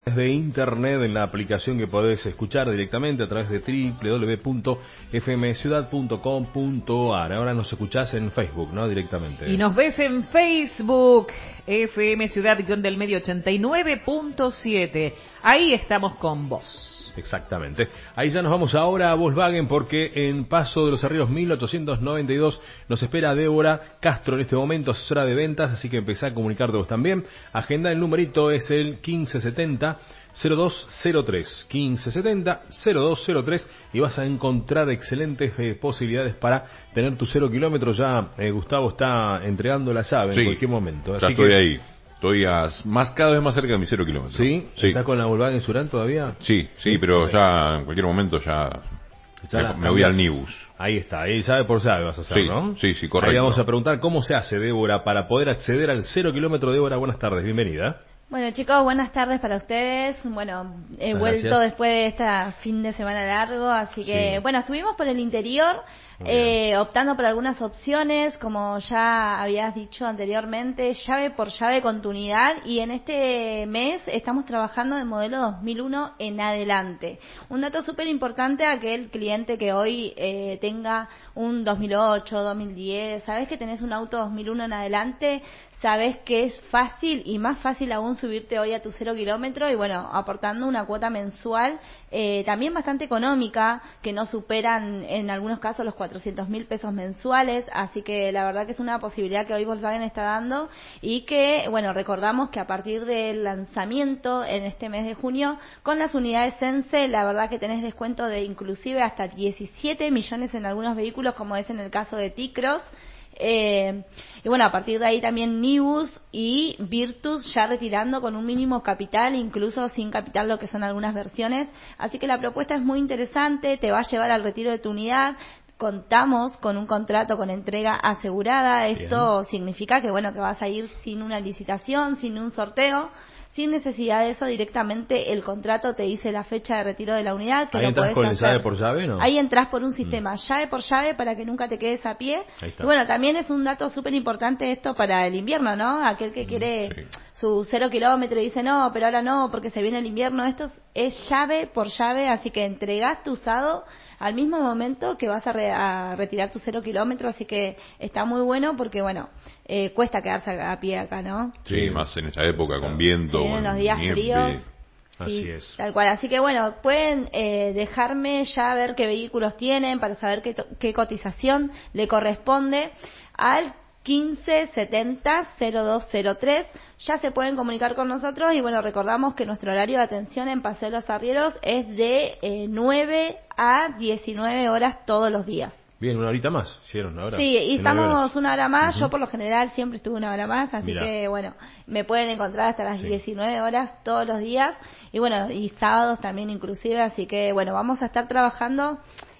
De internet en la aplicación que podés escuchar directamente a través de www.fmciudad.com.ar. Ahora nos escuchás en Facebook, ¿no? Directamente. Y nos ves en Facebook, FM Ciudad del Medio 89.7. Ahí estamos con vos. Exactamente. Ahí ya nos vamos ahora a Volkswagen porque en Paso de los Arrieros 1892 nos espera Débora Castro en este momento, asesora de ventas, así que empezá a comunicarte vos también. Agenda, el numerito es el 1570-0203. 1570-0203 y vas a encontrar excelentes posibilidades para tener tu 0 kilómetros. Ya Gustavo está entregando la llave en cualquier momento. Así ya estoy ahí. Estoy cada vez más cerca de mis 0 kilómetros. ¿Sí? ¿Estás con la Volkswagen Surán todavía? Sí, pero ya en cualquier momento me voy al Nibus. Ahí está, ahí llave por llave vas a hacer, ¿no? Sí, correcto. Ahí vamos a preguntar cómo se hace, Débora, para poder acceder al 0 kilómetro. Débora, buenas tardes, bienvenida. Bueno, chicos, buenas tardes para ustedes. Bueno, he vuelto después de este fin de semana largo, así que, bueno, estuvimos por el interior, optando por algunas opciones, como ya habías dicho anteriormente, llave por llave con tu unidad, y en este mes estamos trabajando de modelo 2001 en adelante. Un dato súper importante a aquel cliente que hoy tenga un 2008, 2010, sabes que tenés un auto 2001 en adelante, sabes que es fácil y más fácil aún subirte hoy a tu 0 kilómetro y bueno, aportando una cuota mensual también bastante económica, que no superan en algunos casos los 400.000 pesos mensuales, así que la verdad que es una posibilidad que hoy Volkswagen está dando y que, bueno, recordamos que a partir del lanzamiento en este mes de junio, con las unidades Sense, la verdad que tenés descuento de inclusive hasta 17 millones en algunos vehículos, como es en el caso de T-Cross. Y bueno, a partir de ahí también Nibus y Virtus ya retirando con un mínimo capital, incluso sin capital lo que son algunas versiones, así que la propuesta es muy interesante, te va a llevar al retiro de tu unidad. Contamos con un contrato con entrega asegurada. Esto significa que bueno, que vas a ir sin una licitación, sin un sorteo, sin necesidad de eso, directamente el contrato te dice la fecha de retiro de la unidad. Que ahí entras con el llave por llave, ¿no? Ahí entras por un sistema llave por llave para que nunca te quedes a pie. Y bueno, también es un dato súper importante esto para el invierno, ¿no? Aquel que quiere su 0 kilómetro y dice no, pero ahora no, porque se viene el invierno. Esto es llave por llave, así que entregás tu usado al mismo momento que vas a retirar tu 0 kilómetro, así que está muy bueno porque, bueno, cuesta quedarse a pie acá, ¿no? Sí, más en esa época con viento. Sí, en los días fríos. Así es. Tal cual. Así que, bueno, pueden dejarme ya ver qué vehículos tienen para saber qué cotización le corresponde al 1570-0203. Ya se pueden comunicar con nosotros y bueno, recordamos que nuestro horario de atención en Paseo de los Arrieros es de 9 a 19 horas todos los días. Bien, una horita más, hicieron una hora. Sí, y estamos una hora más, yo por lo general siempre estuve una hora más, así que bueno, me pueden encontrar hasta las 19 horas todos los días, y bueno, y sábados también inclusive, así que bueno, vamos a estar trabajando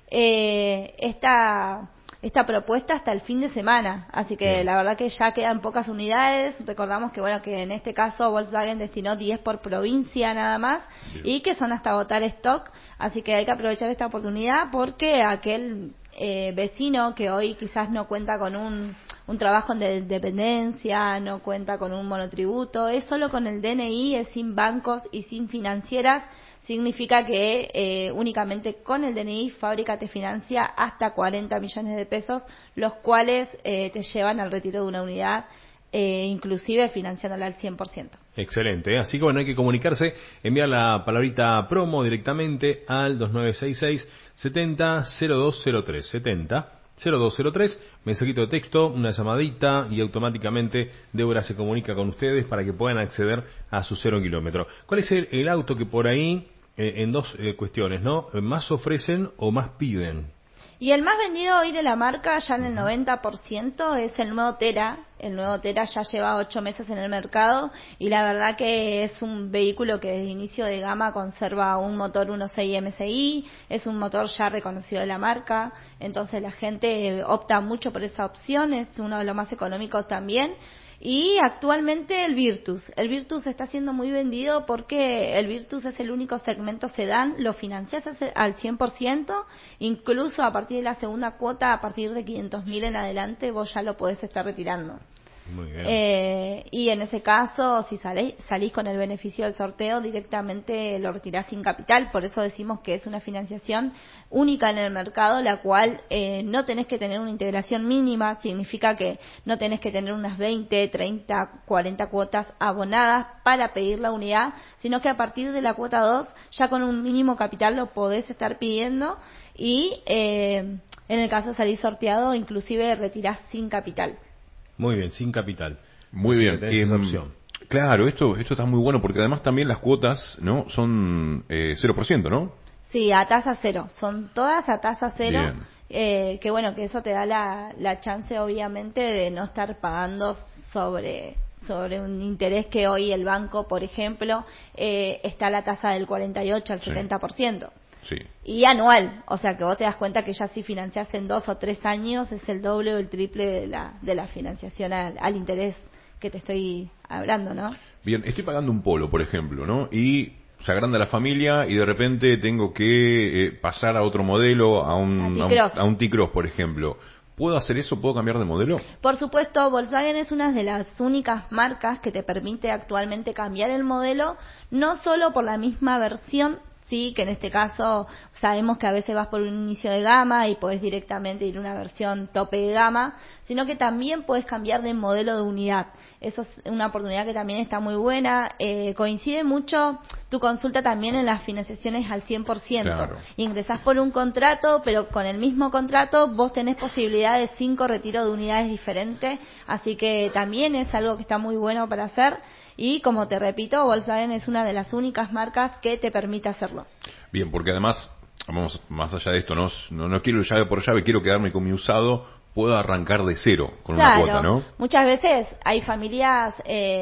esta propuesta hasta el fin de semana, así que la verdad que ya quedan pocas unidades. Recordamos que bueno, que en este caso Volkswagen destinó 10 por provincia nada más, y que son hasta agotar stock, así que hay que aprovechar esta oportunidad porque aquel vecino que hoy quizás no cuenta con un trabajo de dependencia, no cuenta con un monotributo, es solo con el DNI, es sin bancos y sin financieras, significa que únicamente con el DNI Fábrica te financia hasta 40 millones de pesos, los cuales te llevan al retiro de una unidad, inclusive financiándola al 100%. Excelente, así que bueno, hay que comunicarse, enviar la palabrita promo directamente al 2966 70 0203 70 0203, mensajito de texto, una llamadita y automáticamente Débora se comunica con ustedes para que puedan acceder a su 0 kilómetro. ¿Cuál es el auto que por ahí, en dos cuestiones, ¿no? ¿Más ofrecen o más piden? Y el más vendido hoy de la marca, ya en el 90%, es el nuevo Tera. El nuevo Tera ya lleva 8 meses en el mercado y la verdad que es un vehículo que desde inicio de gama conserva un motor 1.6 MSI, es un motor ya reconocido de la marca, entonces la gente opta mucho por esa opción, es uno de los más económicos también. Y actualmente el Virtus está siendo muy vendido porque el Virtus es el único segmento sedán, lo financias al 100%, incluso a partir de la segunda cuota, a partir de 500.000 en adelante, vos ya lo podés estar retirando. Muy bien. Y en ese caso, si salís con el beneficio del sorteo, directamente lo retirás sin capital. Por eso decimos que es una financiación única en el mercado, la cual no tenés que tener una integración mínima. Significa que no tenés que tener unas 20, 30, 40 cuotas abonadas para pedir la unidad, sino que a partir de la cuota 2, ya con un mínimo capital lo podés estar pidiendo y en el caso de salir sorteado, inclusive retirás sin capital. Muy bien, sin capital. Muy bien. Esa opción. Claro, esto está muy bueno porque además también las cuotas, ¿no? Son 0%, ¿no? Sí, a tasa cero. Son todas a tasa cero. Que bueno, que eso te da la chance, obviamente, de no estar pagando sobre un interés que hoy el banco, por ejemplo, está a la tasa del 48 al 70%. Sí. Y anual, o sea que vos te das cuenta que ya si financiás en 2 o 3 años es el doble o el triple de la financiación al interés que te estoy hablando, ¿no? Bien, estoy pagando un polo, por ejemplo, ¿no? Y se agranda la familia y de repente tengo que pasar a otro modelo, a un T-Cross, por ejemplo. ¿Puedo hacer eso? ¿Puedo cambiar de modelo? Por supuesto, Volkswagen es una de las únicas marcas que te permite actualmente cambiar el modelo, no solo por la misma versión, sí, que en este caso sabemos que a veces vas por un inicio de gama y podés directamente ir a una versión tope de gama, sino que también podés cambiar de modelo de unidad. Eso es una oportunidad que también está muy buena. Coincide mucho tu consulta también en las financiaciones al 100%. Claro. Ingresás por un contrato, pero con el mismo contrato vos tenés posibilidad de 5 retiros de unidades diferentes, así que también es algo que está muy bueno para hacer. Y como te repito, Volkswagen es una de las únicas marcas que te permite hacerlo. Bien, porque además, vamos más allá de esto, no quiero llave por llave, quiero quedarme con mi usado, puedo arrancar de cero con una cuota, ¿no? Muchas veces hay familias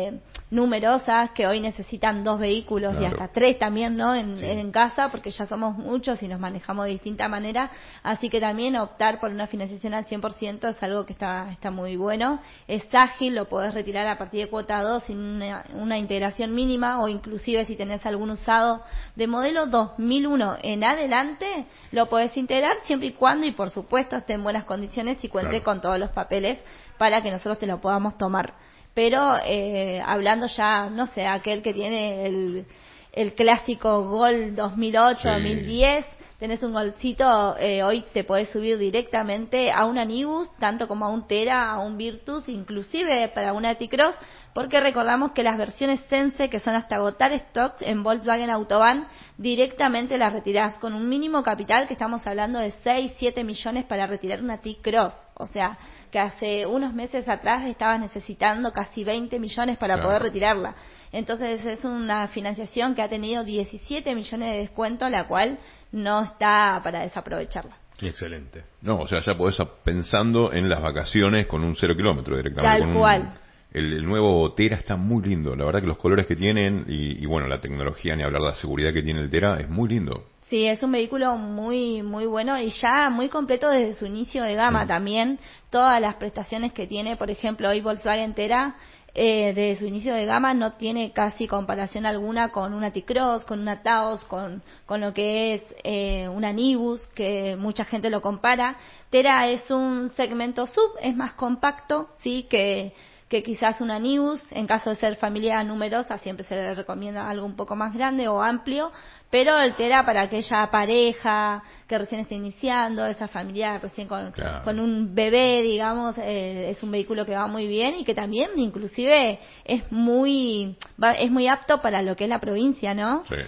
numerosas que hoy necesitan 2 vehículos y hasta 3 también, ¿no? En casa, porque ya somos muchos y nos manejamos de distinta manera, así que también optar por una financiación al 100% es algo que está muy bueno. Es ágil, lo podés retirar a partir de cuota 2 sin una integración mínima, o inclusive si tenés algún usado de modelo 2001 en adelante, lo podés integrar siempre y cuando, y por supuesto, esté en buenas condiciones y cuente con todos los papeles para que nosotros te lo podamos tomar. Pero hablando ya, no sé, aquel que tiene el clásico Gol 2008, 2010, tenés un Golcito, hoy te podés subir directamente a una Nibus, tanto como a un Tera, a un Virtus, inclusive para una T-Cross, porque recordamos que las versiones Sense, que son hasta agotar stock en Volkswagen Autobahn, directamente las retirás con un mínimo capital, que estamos hablando de 6, 7 millones para retirar una T-Cross. O sea, que hace unos meses atrás estabas necesitando casi 20 millones para poder retirarla. Entonces es una financiación que ha tenido 17 millones de descuento, la cual no está para desaprovecharla. Excelente. No, o sea, ya podés pensando en las vacaciones con un 0 kilómetro directamente. Tal cual. El nuevo Tera está muy lindo, la verdad que los colores que tienen y bueno, la tecnología, ni hablar de la seguridad que tiene el Tera, es muy lindo. Sí, es un vehículo muy muy bueno y ya muy completo desde su inicio de gama también. Todas las prestaciones que tiene, por ejemplo, hoy Volkswagen Tera, desde su inicio de gama no tiene casi comparación alguna con una T-Cross, con una Taos, con lo que es una Nibus, que mucha gente lo compara. Tera es un segmento sub, es más compacto, sí, que quizás una Nibus. En caso de ser familia numerosa siempre se le recomienda algo un poco más grande o amplio, pero el Tera para aquella pareja que recién está iniciando, esa familia recién con un bebé, digamos, es un vehículo que va muy bien y que también inclusive es muy apto para lo que es la provincia, ¿no? Sí.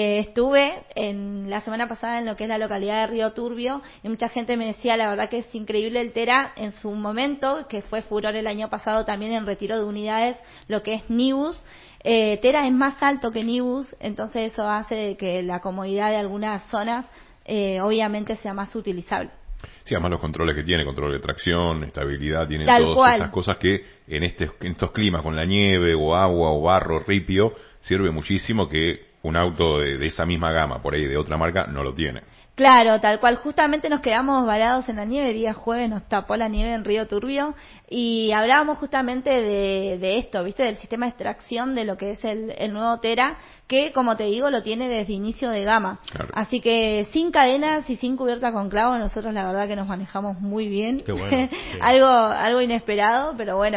Estuve la semana pasada en lo que es la localidad de Río Turbio y mucha gente me decía, la verdad que es increíble el Tera en su momento, que fue furor el año pasado también en retiro de unidades, lo que es Nibus. Tera es más alto que Nibus, entonces eso hace que la comodidad de algunas zonas obviamente sea más utilizable. Sí, además los controles que tiene, control de tracción, estabilidad, tiene Tal todas cual. esas cosas que en estos climas con la nieve o agua o barro, ripio, sirve muchísimo que un auto de esa misma gama, por ahí de otra marca, no lo tiene. Claro, tal cual. Justamente nos quedamos varados en la nieve, día jueves nos tapó la nieve en Río Turbio y hablábamos justamente de esto, ¿viste? Del sistema de extracción de lo que es el nuevo Tera, que como te digo lo tiene desde inicio de gama. Claro. Así que sin cadenas y sin cubierta con clavos, nosotros la verdad que nos manejamos muy bien. Qué bueno, sí. algo inesperado, pero bueno.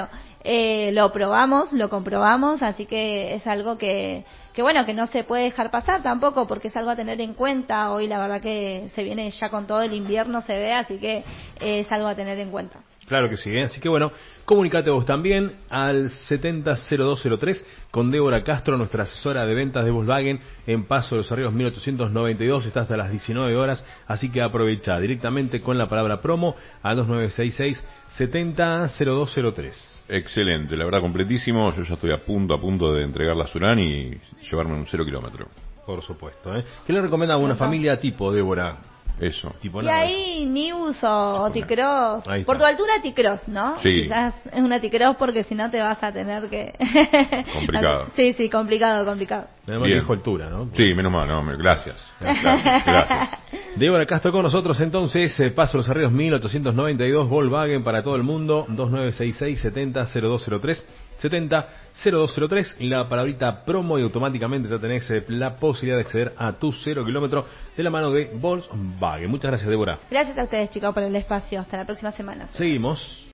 lo probamos, lo comprobamos, así que es algo que bueno, que no se puede dejar pasar tampoco, porque es algo a tener en cuenta. Hoy la verdad que se viene ya con todo el invierno, se ve, así que es algo a tener en cuenta. Claro que sí, ¿eh? Así que bueno, comunicate vos también al 700203 con Débora Castro, nuestra asesora de ventas de Volkswagen en Paso de los Arrieros 1892, está hasta las 19 horas, así que aprovecha directamente con la palabra promo al 2966 700203. Excelente, la verdad completísimo, yo ya estoy a punto de entregar la Surán y llevarme un 0 kilómetro. Por supuesto, ¿eh? ¿Qué le recomienda a una familia tipo, Débora? Eso. Tipo y ahí Nibus o T-Cross, por tu altura T-Cross, ¿no? Sí. Quizás es una T-Cross porque si no te vas a tener que... Complicado. Sí, complicado. Además dijo altura, ¿no? Sí, menos mal, no, gracias. Débora Castro con nosotros entonces, Paso Los Arrieros 1892, Volkswagen para todo el mundo, 2966 700203. 700203, la palabrita promo y automáticamente ya tenés la posibilidad de acceder a tu 0 kilómetro de la mano de Volkswagen. Muchas gracias, Débora. Gracias a ustedes, chicos, por el espacio. Hasta la próxima semana. Seguimos.